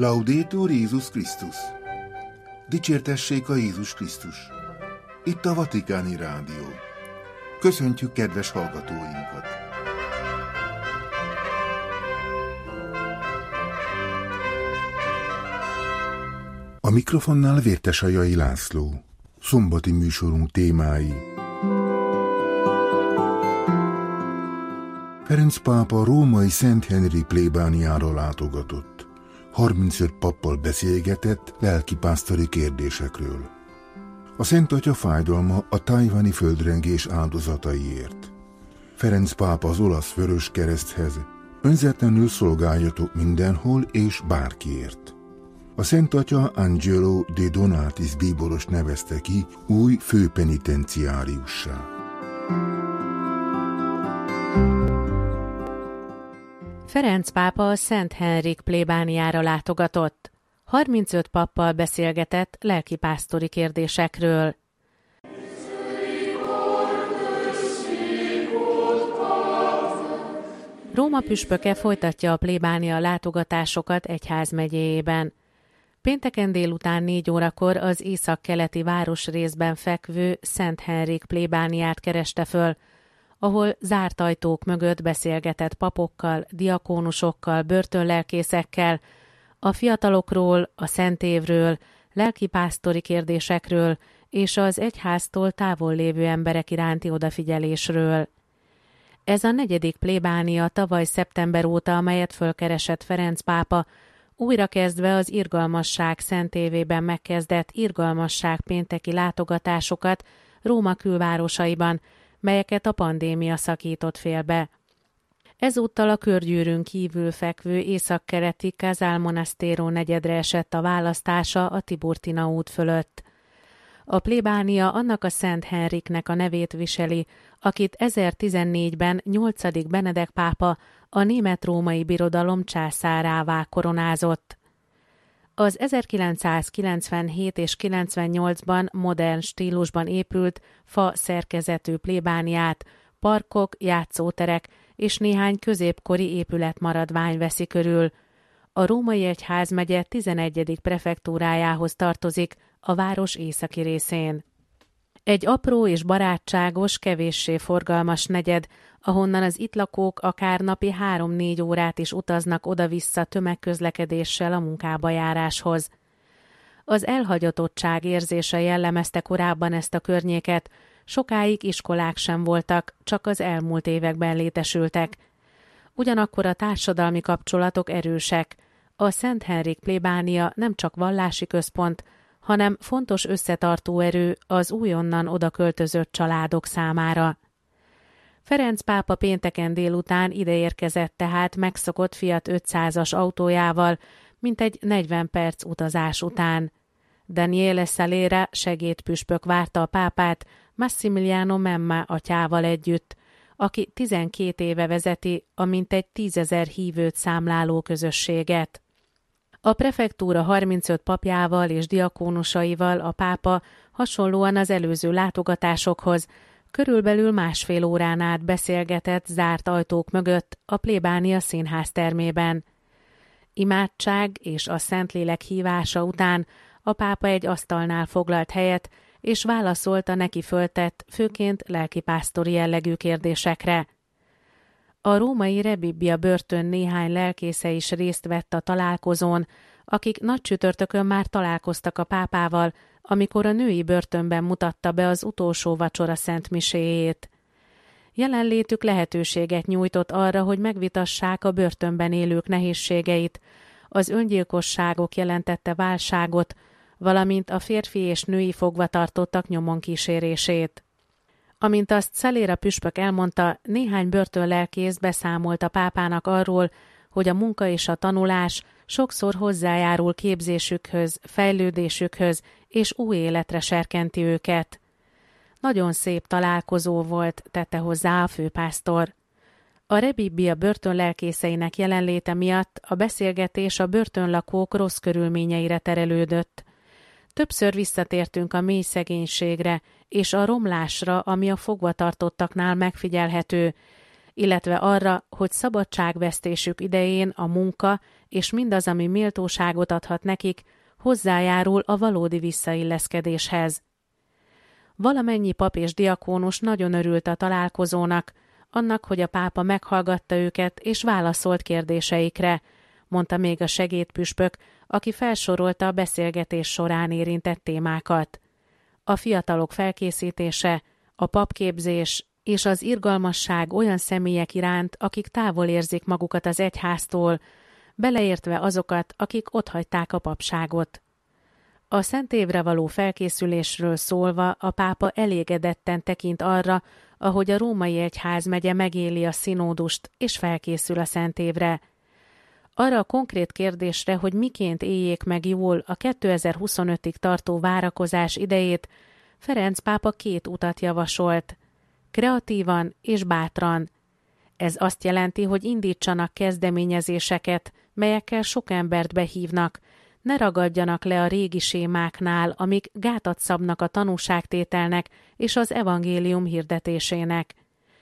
Laudetur Jézus Krisztus! Dicsértessék a Jézus Krisztus! Itt a Vatikáni Rádió. Köszöntjük kedves hallgatóinkat! A mikrofonnál Vértesajai László. Szombati műsorunk témái. Ferenc pápa római Szent Henrik plébániára látogatott. 35 pappal beszélgetett lelkipásztori kérdésekről. A Szent Atya fájdalma a tajvani földrengés áldozataiért. Ferenc pápa az olasz Vöröskereszthez: önzetlenül szolgáljatok mindenhol és bárkiért. A Szent Atya Angelo de Donatis bíboros nevezte ki új főpenitenciáriussá. Ferenc pápa a Szent Henrik plébániára látogatott. 35 pappal beszélgetett lelkipásztori kérdésekről. Róma püspöke folytatja a plébánia látogatásokat egyházmegyéjében. Pénteken délután 4 órakor az északkeleti városrészben fekvő Szent Henrik plébániát kereste föl, ahol zárt ajtók mögött beszélgetett papokkal, diakónusokkal, börtönlelkészekkel, a fiatalokról, a szentévről, lelkipásztori kérdésekről és az egyháztól távol lévő emberek iránti odafigyelésről. Ez a 4. plébánia tavaly szeptember óta, amelyet fölkeresett Ferenc pápa, újra kezdve az Irgalmasság szentévében megkezdett Irgalmasság pénteki látogatásokat Róma külvárosaiban, melyeket a pandémia szakított félbe. Ezúttal a körgyűrűn kívül fekvő északkeleti Casal Monastero negyedre esett a választása a Tiburtina út fölött. A plébánia annak a Szent Henriknek a nevét viseli, akit 1014-ben 8. Benedek pápa a Német-római Birodalom császárává koronázott. Az 1997 és 98-ban modern stílusban épült fa szerkezetű plébániát parkok, játszóterek és néhány középkori épületmaradvány veszi körül. A római egyházmegye 11. prefektúrájához tartozik, a város északi részén. Egy apró és barátságos, kevéssé forgalmas negyed, ahonnan az itt lakók akár napi 3-4 órát is utaznak oda-vissza tömegközlekedéssel a munkába járáshoz. Az elhagyatottság érzése jellemezte korábban ezt a környéket, sokáig iskolák sem voltak, csak az elmúlt években létesültek. Ugyanakkor a társadalmi kapcsolatok erősek. A Szent Henrik plébánia nem csak vallási központ, hanem fontos összetartó erő az újonnan odaköltözött családok számára. Ferenc pápa pénteken délután ideérkezett tehát megszokott Fiat 500-as autójával, mintegy 40 perc utazás után. Daniele Salera segédpüspök várta a pápát Massimiliano Memma atyával együtt, aki 12 éve vezeti a mintegy 10 000 hívőt számláló közösséget. A prefektúra 35 papjával és diakónusaival a pápa hasonlóan az előző látogatásokhoz körülbelül másfél órán át beszélgetett zárt ajtók mögött a plébánia színház termében. Imádság és a Szentlélek hívása után a pápa egy asztalnál foglalt helyet, és válaszolt a neki föltett, főként lelkipásztori jellegű kérdésekre. A római Rebibbia börtön néhány lelkésze is részt vett a találkozón, akik nagycsütörtökön már találkoztak a pápával, amikor a női börtönben mutatta be az utolsó vacsora szentmiséjét. Jelenlétük lehetőséget nyújtott arra, hogy megvitassák a börtönben élők nehézségeit, az öngyilkosságok jelentette válságot, valamint a férfi és női fogvatartottak nyomon kísérését. Amint azt Salera püspök elmondta, néhány börtönlelkész beszámolt a pápának arról, hogy a munka és a tanulás sokszor hozzájárul képzésükhöz, fejlődésükhöz, és új életre serkenti őket. Nagyon szép találkozó volt, tette hozzá a főpásztor. A Rebibbia börtönlelkészeinek jelenléte miatt a beszélgetés a börtönlakók rossz körülményeire terelődött. Többször visszatértünk a mély szegénységre és a romlásra, ami a fogvatartottaknál megfigyelhető, illetve arra, hogy szabadságvesztésük idején a munka és mindaz, ami méltóságot adhat nekik, hozzájárul a valódi visszailleszkedéshez. Valamennyi pap és diakónus nagyon örült a találkozónak, annak, hogy a pápa meghallgatta őket és válaszolt kérdéseikre, mondta még a segédpüspök, aki felsorolta a beszélgetés során érintett témákat. A fiatalok felkészítése, a papképzés és az irgalmasság olyan személyek iránt, akik távol érzik magukat az egyháztól, beleértve azokat, akik otthagyták a papságot. A szent évre való felkészülésről szólva a pápa elégedetten tekint arra, ahogy a római egyházmegye megéli a színódust és felkészül a szent évre. Arra a konkrét kérdésre, hogy miként éljék meg jól a 2025-ig tartó várakozás idejét, Ferenc pápa 2 utat javasolt. Kreatívan és bátran. Ez azt jelenti, hogy indítsanak kezdeményezéseket, melyekkel sok embert behívnak, ne ragadjanak le a régi sémáknál, amik gátat szabnak a tanúságtételnek és az evangélium hirdetésének.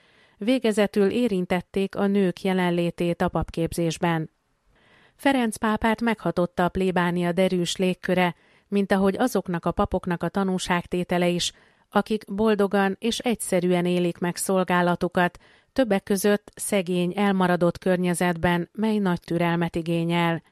Végezetül érintették a nők jelenlétét a papképzésben. Ferenc pápát meghatotta a plébánia derűs légköre, mint ahogy azoknak a papoknak a tanúságtétele is, akik boldogan és egyszerűen élik meg szolgálatukat, többek között szegény, elmaradott környezetben, mely nagy türelmet igényel.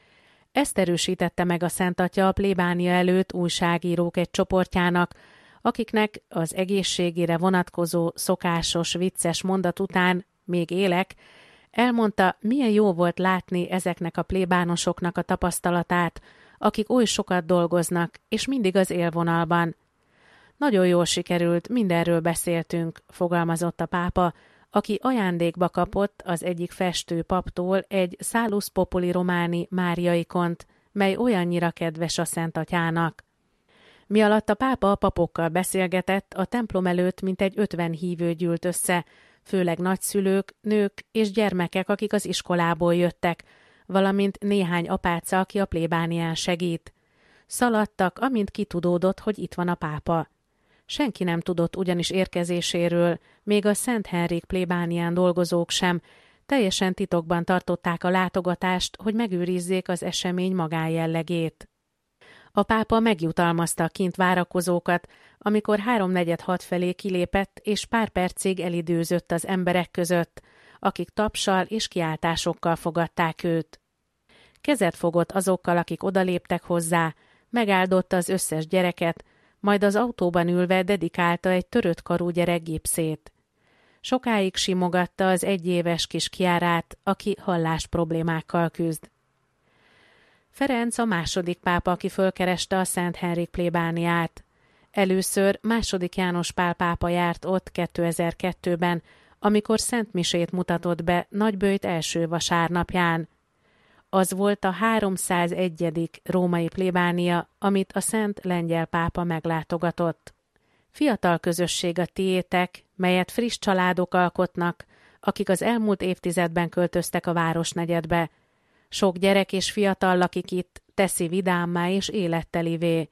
Ezt erősítette meg a Szent Atya a plébánia előtt újságírók egy csoportjának, akiknek az egészségére vonatkozó szokásos vicces mondat után még élek, elmondta, milyen jó volt látni ezeknek a plébánosoknak a tapasztalatát, akik oly sokat dolgoznak, és mindig az élvonalban. Nagyon jól sikerült, mindenről beszéltünk, fogalmazott a pápa, aki ajándékba kapott az egyik festő paptól egy Salus Populi Romani Mária-ikont, mely olyannyira kedves a Szent Atyának. Mialatt a pápa a papokkal beszélgetett, a templom előtt mintegy 50 hívő gyűlt össze, főleg nagyszülők, nők és gyermekek, akik az iskolából jöttek, valamint néhány apáca, aki a plébánián segít. Szaladtak, amint kitudódott, hogy itt van a pápa. Senki nem tudott ugyanis érkezéséről, még a Szent Henrik plébánián dolgozók sem, teljesen titokban tartották a látogatást, hogy megőrizzék az esemény magánjellegét. A pápa megjutalmazta a kint várakozókat, amikor 3:46 felé kilépett, és pár percig elidőzött az emberek között, akik tapssal és kiáltásokkal fogadták őt. Kezet fogott azokkal, akik odaléptek hozzá, megáldotta az összes gyereket, majd az autóban ülve dedikálta egy törött karú gyerek gipszét. Sokáig simogatta az 1 éves kis Chiárát, aki hallás problémákkal küzd. Ferenc a második pápa, aki fölkereste a Szent Henrik plébániát. Először II. János Pál pápa járt ott 2002-ben, amikor szentmisét mutatott be Nagyböjt első vasárnapján. Az volt a 301. római plébánia, amit a Szent Lengyel pápa meglátogatott. Fiatal közösség a tiétek, melyet friss családok alkotnak, akik az elmúlt évtizedben költöztek a városnegyedbe. Sok gyerek és fiatal lakik itt, teszi vidámmá és élettelivé.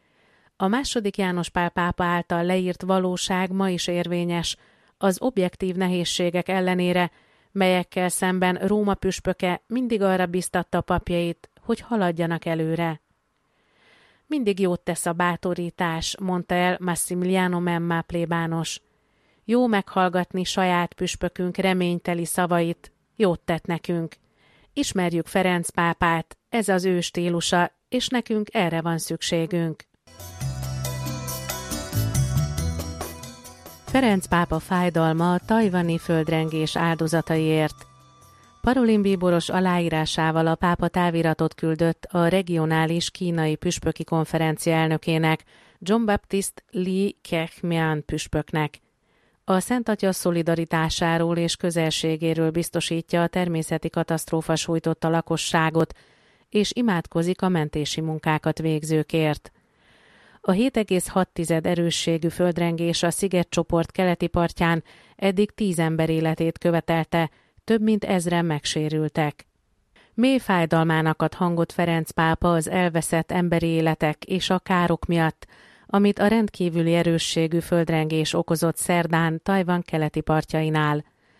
A II. János Pál pápa által leírt valóság ma is érvényes, az objektív nehézségek ellenére, melyekkel szemben Róma püspöke mindig arra biztatta a papjait, hogy haladjanak előre. Mindig jót tesz a bátorítás, mondta el Massimiliano Memma plébános. Jó meghallgatni saját püspökünk reményteli szavait, jót tett nekünk. Ismerjük Ferenc pápát, ez az ő stílusa, és nekünk erre van szükségünk. Ferenc pápa fájdalma a tajvani földrengés áldozataiért. Parolin bíboros aláírásával a pápa táviratot küldött a regionális kínai püspöki konferencia elnökének, John Baptist Li Keqiang püspöknek. A Szent Atya szolidaritásáról és közelségéről biztosítja a természeti katasztrófa sújtotta lakosságot, és imádkozik a mentési munkákat végzőkért. A 7,6 erősségű földrengés a szigetcsoport keleti partján eddig 10 ember életét követelte, több mint 1000-en megsérültek. Mély fájdalmának ad hangot Ferenc pápa az elveszett emberi életek és a károk miatt, amit a rendkívüli erősségű földrengés okozott szerdán Tajvan keleti partjainál.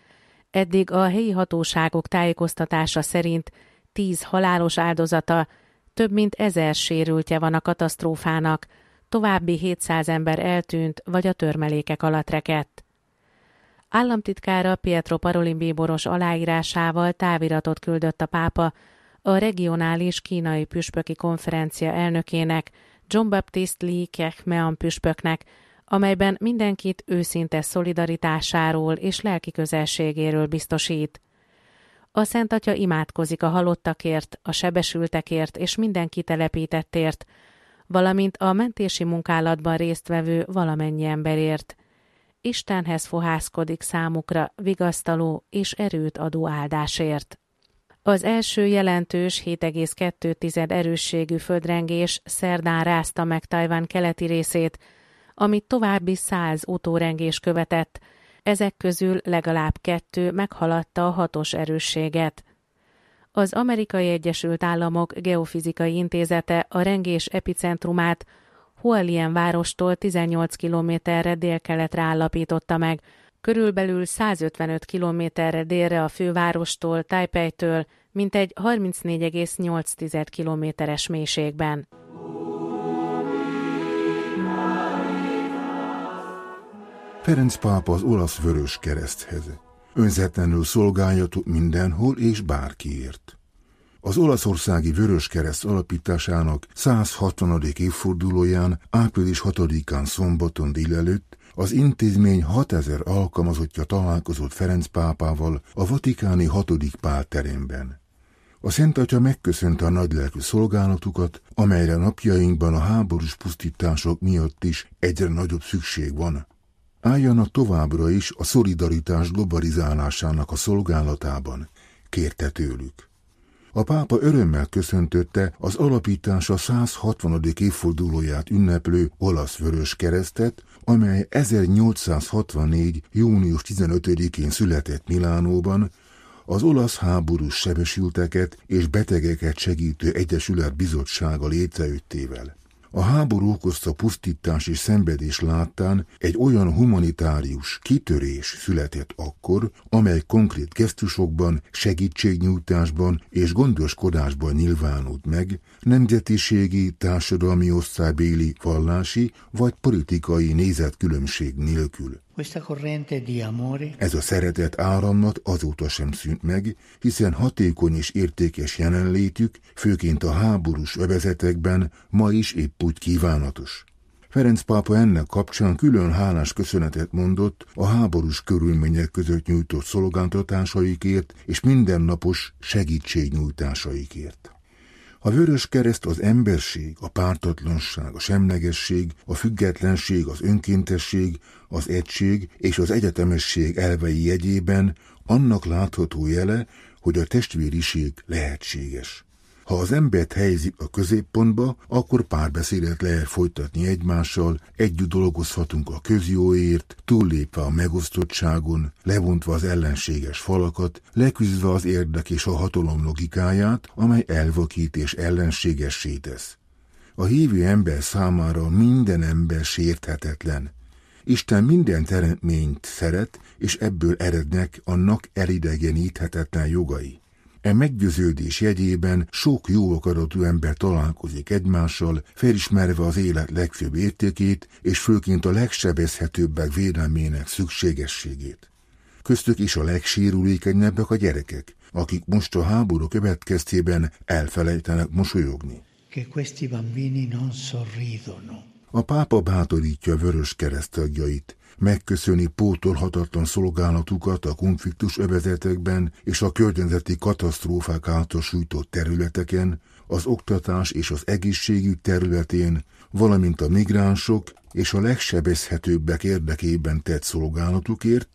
Eddig a helyi hatóságok tájékoztatása szerint 10 halálos áldozata, több mint 1000 sérültje van a katasztrófának, további 700 ember eltűnt vagy a törmelékek alatt rekedt. Államtitkára Pietro Parolin bíboros aláírásával táviratot küldött a pápa a regionális kínai püspöki konferencia elnökének, John Baptiste Lee Kechmean püspöknek, amelyben mindenkit őszinte szolidaritásáról és lelki közelségéről biztosít. A Szent Atya imádkozik a halottakért, a sebesültekért és minden kitelepítettért, valamint a mentési munkálatban résztvevő valamennyi emberért. Istenhez fohászkodik számukra vigasztaló és erőt adó áldásért. Az első jelentős 7,2 erősségű földrengés szerdán rázta meg Tajvan keleti részét, amit további 100 utórengés követett, ezek közül legalább 2 meghaladta a 6-os erősséget. Az Amerikai Egyesült Államok Geofizikai Intézete a rengés epicentrumát Hualien várostól 18 kilométerre délkeletre állapította meg, körülbelül 155 kilométerre délre a fővárostól, Taipei-től, mintegy 34,8 kilométeres mélységben. Ferenc pápa az olasz Vöröskereszthez. Önzetlenül szolgáljatok mindenhol és bárkiért. Az olaszországi Vöröskereszt alapításának 160. évfordulóján, április 6-án szombaton délelőtt az intézmény 6000 alkalmazottja találkozott Ferenc pápával a vatikáni 6. Pál teremben. A Szent Atya megköszönte a nagylelkű szolgálatukat, amelyre napjainkban a háborús pusztítások miatt is egyre nagyobb szükség van. Álljanak továbbra is a szolidaritás globalizálásának a szolgálatában, kérte tőlük. A pápa örömmel köszöntötte az alapítása 160. évfordulóját ünneplő olasz Vöröskeresztet, amely 1864. június 15-én született Milánóban, az olasz háborús sebesülteket és betegeket segítő egyesület bizottsága létrejöttével. A háború okozta pusztítás és szenvedés láttán egy olyan humanitárius kitörés született akkor, amely konkrét gesztusokban, segítségnyújtásban és gondoskodásban nyilvánult meg, nemzetiségi, társadalmi osztálybéli, vallási vagy politikai nézetkülönbség nélkül. Ez a szeretet áramlat azóta sem szűnt meg, hiszen hatékony és értékes jelenlétük, főként a háborús övezetekben ma is épp úgy kívánatos. Ferenc pápa ennek kapcsán külön hálás köszönetet mondott a háborús körülmények között nyújtott szolgáltatásaikért és mindennapos segítségnyújtásaikért. A Vöröskereszt az emberség, a pártatlanság, a semlegesség, a függetlenség, az önkéntesség, az egység és az egyetemesség elvei jegyében annak látható jele, hogy a testvériség lehetséges. Ha az embert helyezik a középpontba, akkor párbeszédet lehet folytatni egymással, együtt dolgozhatunk a közjóért, túllépve a megosztottságon, levontva az ellenséges falakat, leküzdve az érdek és a hatalom logikáját, amely elvakít és ellenségessé tesz. A hívő ember számára minden ember sérthetetlen. Isten minden teremtményt szeret, és ebből erednek annak elidegeníthetetlen jogai. E meggyőződés jegyében sok jó akaratú ember találkozik egymással, felismerve az élet legfőbb értékét, és főként a legsebezhetőbbek védelmének szükségességét. Köztük is a legsérülékenyebbek a gyerekek, akik most a háború következtében elfelejtenek mosolyogni. A pápa bátorítja a Vöröskereszt tagjait, megköszöni pótolhatatlan szolgálatukat a konfliktus övezetekben és a környezeti katasztrófák által sújtott területeken, az oktatás és az egészségügy területén, valamint a migránsok és a legsebezhetőbbek érdekében tett szolgálatukért.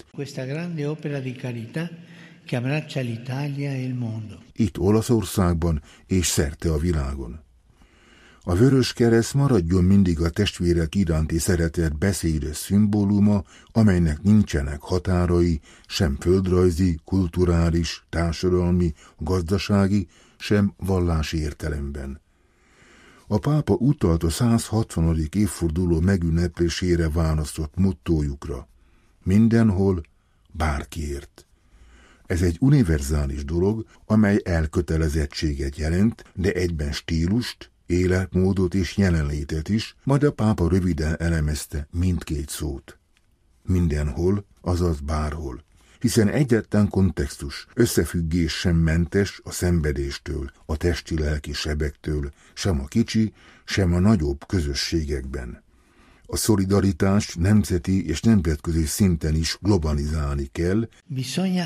Itt Olaszországban és szerte a világon. A Vöröskereszt maradjon mindig a testvérek iránti szeretet beszédes szimbóluma, amelynek nincsenek határai, sem földrajzi, kulturális, társadalmi, gazdasági, sem vallási értelemben. A pápa utalt a 160. évforduló megünneplésére választott mottójukra: mindenhol, bárkiért. Ez egy univerzális dolog, amely elkötelezettséget jelent, de egyben stílust, életmódot és jelenlétet is, majd a pápa röviden elemezte mindkét szót. Mindenhol, azaz bárhol, hiszen egyetlen kontextus, összefüggés sem mentes a szenvedéstől, a testi-lelki sebektől, sem a kicsi, sem a nagyobb közösségekben. A szolidaritást nemzeti és nemzetközi szinten is globalizálni kell. Bisogna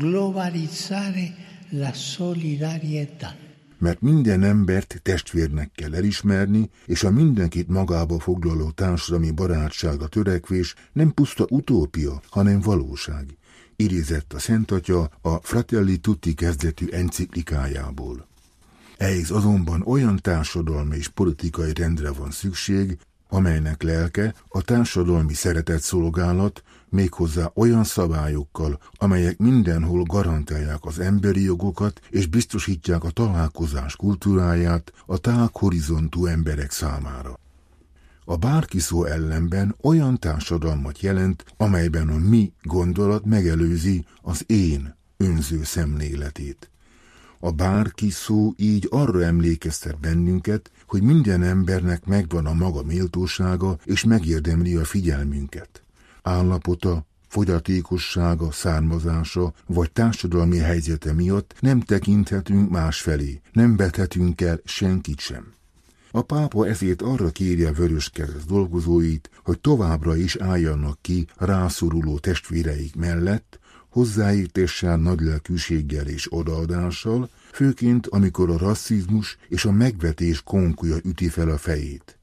globalizzare la solidarietà. Mert minden embert testvérnek kell elismerni, és a mindenkit magába foglaló társadalmi barátságra törekvés nem puszta utópia, hanem valóság. Idézett a Szent Atya a Fratelli Tutti kezdetű enciklikájából. Ehhez azonban olyan társadalmi és politikai rendre van szükség, amelynek lelke a társadalmi szeretetszolgálat, méghozzá olyan szabályokkal, amelyek mindenhol garantálják az emberi jogokat és biztosítják a találkozás kultúráját a tág horizontú emberek számára. A bárki szó ellenben olyan társadalmat jelent, amelyben a mi gondolat megelőzi az én önző szemléletét. A bárki szó így arra emlékeztet bennünket, hogy minden embernek megvan a maga méltósága, és megérdemli a figyelmünket. Állapota, fogyatékossága, származása vagy társadalmi helyzete miatt nem tekinthetünk másfelé, nem vethetünk el senkit sem. A pápa ezért arra kéri a Vöröskereszt dolgozóit, hogy továbbra is álljanak ki rászoruló testvéreik mellett, hozzáértéssel, nagylelkűséggel és odaadással, főként amikor a rasszizmus és a megvetés konkuja üti fel a fejét.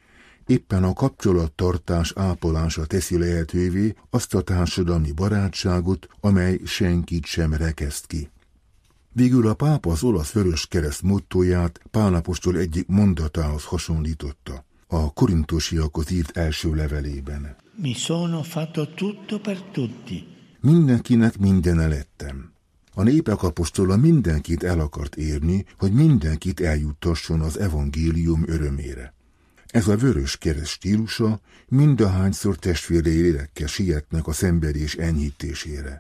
Éppen a kapcsolattartás ápolása teszi lehetővé azt a társadalmi barátságot, amely senkit sem rekeszt ki. Végül a pápa az olasz Vöröskereszt mottóját Pál apostol egyik mondatához hasonlította, a korintusiakhoz írt első levelében. Mi sono fatto tutto per tutti. Mindenkinek mindene lettem. A népek apostola mindenkit el akart érni, hogy mindenkit eljuttasson az evangélium örömére. Ez a Vöröskereszt stílusa, mindahányszor testvérei lélekkel sietnek a szenvedés enyhítésére.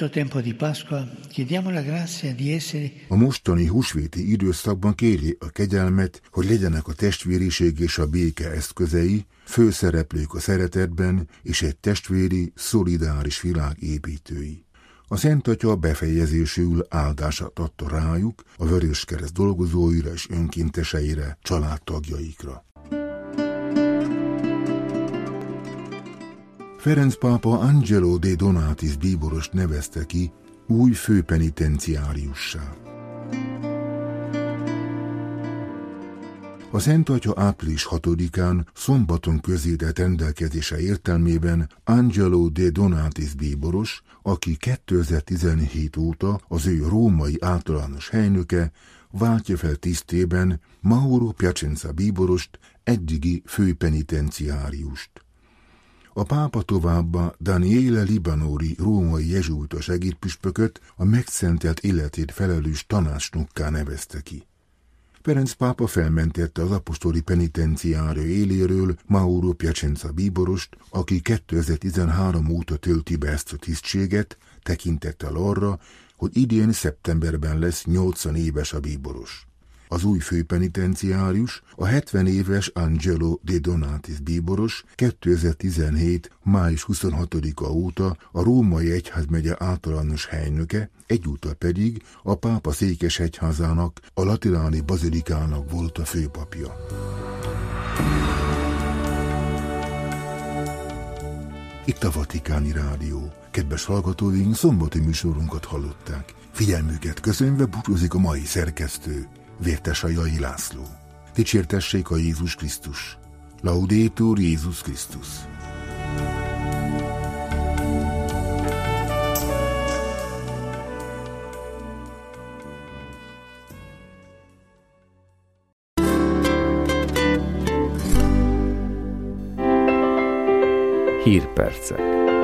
A mostani húsvéti időszakban kéri a kegyelmet, hogy legyenek a testvériség és a béke eszközei, főszereplők a szeretetben és egy testvéri, szolidáris világ építői. A Szent Atya befejezésül áldását adta rájuk, a Vöröskereszt dolgozóira és önkénteseire, családtagjaikra. Ferenc pápa Angelo de Donatis bíborost nevezte ki új főpenitenciáriussá. A Szent Atya április 6-án szombaton közzétett rendelkezése értelmében Angelo de Donatis bíboros, aki 2017 óta az ő római általános helynöke, váltja fel tisztében Mauro Piacenza bíborost, eddigi főpenitenciáriust. A pápa továbbá Daniele Libanori római jezsuita segédpüspököt a megszentelt életét felelős tanácsnokká nevezte ki. Ferenc pápa felmentette az apostoli penitenciária éléről Mauro Piacenza bíborost, aki 2013 óta tölti be ezt a tisztséget, tekintettel arra, hogy idén szeptemberben lesz 80 éves a bíboros. Az új főpenitenciárius, a 70 éves Angelo de Donatis bíboros 2017. május 26-a óta a Római Egyházmegye általános helynöke, egyúttal pedig a pápa székesegyházának, a Lateráni bazilikának volt a főpapja. Itt a Vatikáni Rádió. Kedves hallgatóink, szombati műsorunkat hallották. Figyelmüket köszönve búcsúzik a mai szerkesztő, Vértesajai László. Dicsértessék a Jézus Krisztus. Laudetur Jézus Krisztus. Hírpercek.